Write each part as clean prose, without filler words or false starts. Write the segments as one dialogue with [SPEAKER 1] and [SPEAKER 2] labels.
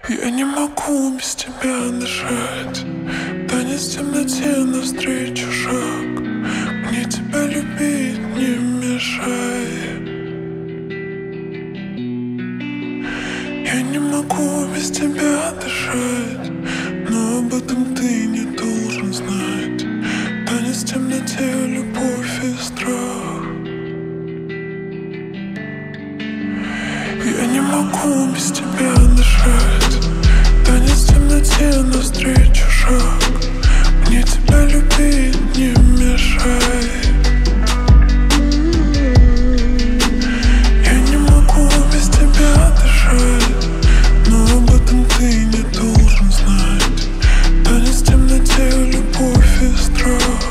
[SPEAKER 1] Я не могу без тебя дышать. Танец в темноте навстречу шаг. Мне тебя любить не мешай. Я не могу без тебя дышать, но об этом ты не должен знать. Танец в темноте, любовь и страх. Я не могу без тебя дышать. Танец в темноте навстречу шаг. Мне тебя любить не мешай. Я не могу без тебя дышать, но об этом ты не должен знать. Танец в темноте, любовь и страх.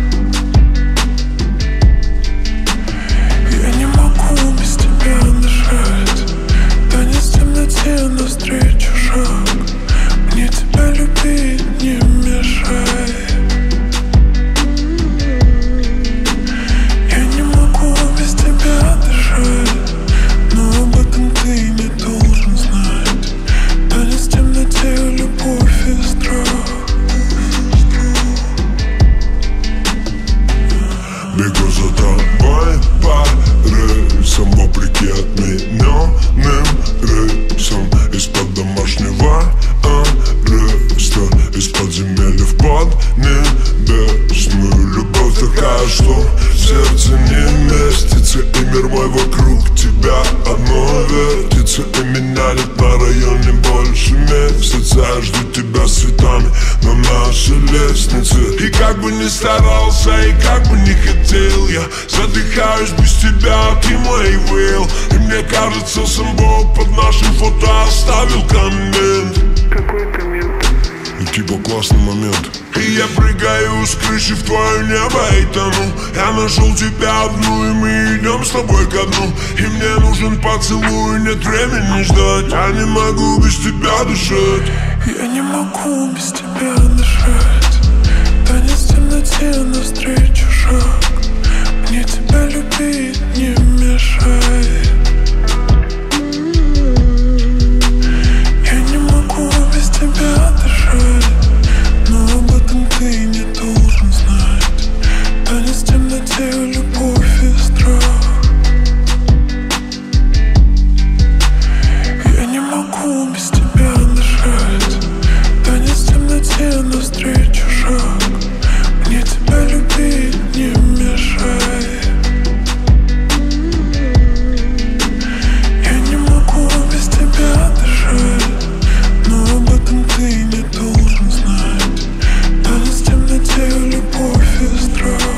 [SPEAKER 1] Я не могу без тебя дышать. Танец в темноте навстречу шаг. Мне тебя любить не мешай. Я не могу без тебя дышать, но об этом ты не должен знать. Танец в темноте, любовь и страх.
[SPEAKER 2] Бегу за тобой по рельсам, вопреки отмененным рейсам. Из-под домашнего ареста, из подземелья в поднебесную. Любовь такая, что сердце не местится, и мир мой вокруг тебя одно вертится. И меня нет на районе больше месяца. Я жду тебя с цветами на нашей лестнице. И как бы ни старался, и как бы ни хотел, я задыхаюсь без тебя, ты мой will. И мне кажется, сам Бог под нашим фото оставил коммент.
[SPEAKER 1] Какой коммент?
[SPEAKER 2] И типа классный момент. И я прыгаю с крыши в твое небо и тону. Я нашел тебя одну, и мы идем с тобой ко дну. И мне нужен поцелуй, нет времени ждать. Я не могу без тебя дышать.
[SPEAKER 1] Я не могу без тебя дышать. Танец в темноте навстречу шаг. Мне тебя любить не мешай. Я не могу без тебя дышать, но об этом ты не должен знать. Танец в темноте, любовь и страх. Я не могу без тебя дышать. Танец в темноте навстречу шаг. Мне тебя любить не мешай. Я не могу без тебя дышать, но об этом ты не должен знать. Танец в темноте, любовь и страх.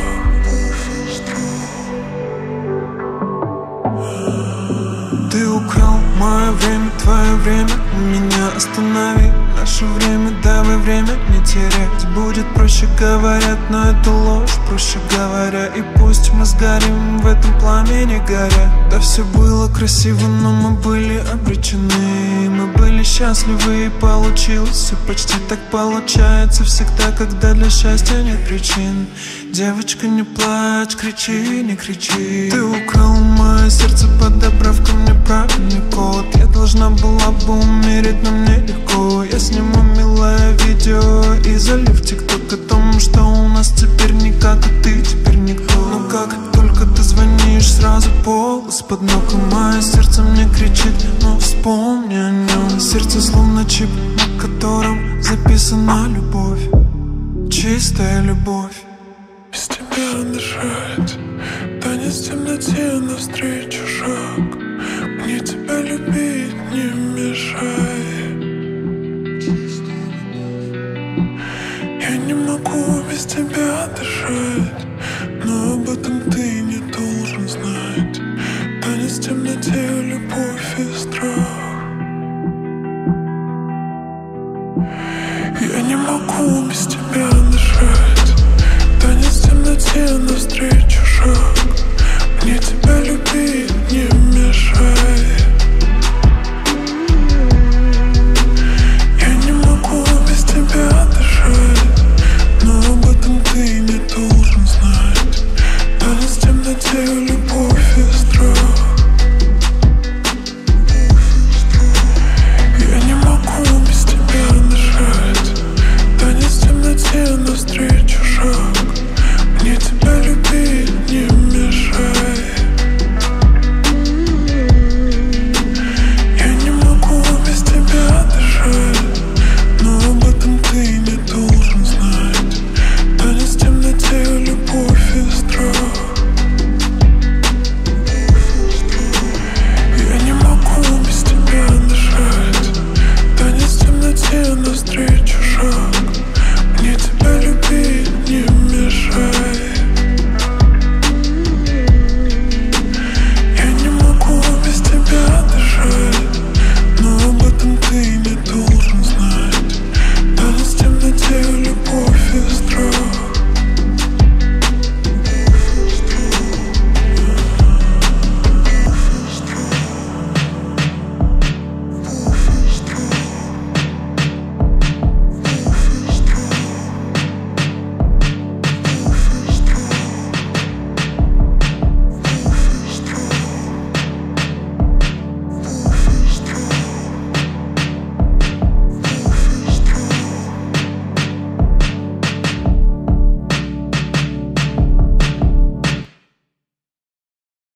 [SPEAKER 1] Ты украл мое время, твое время меня останови. Наше время, давай время не терять. Будет проще, говорят, но это ложь, проще говоря. И пусть мы сгорим в этом пламени горя. Да все было красиво, но мы были обречены. Мы были счастливы и получилось все почти так получается всегда, когда для счастья нет причин. Девочка, не плачь, кричи, не кричи. Ты украл мое сердце, подобрав ко мне правильный код. Я должна была бы умереть, но мне легко. Я сниму милое видео и залив в ТикТок о том, что у нас теперь никак, а ты теперь никто. Но как только ты звонишь, сразу пол из-под ног. И мое сердце мне кричит, но вспомни о нем. Сердце словно чип, на котором записана любовь. Чистая любовь. Без тебя дышать. Танец в темноте навстречу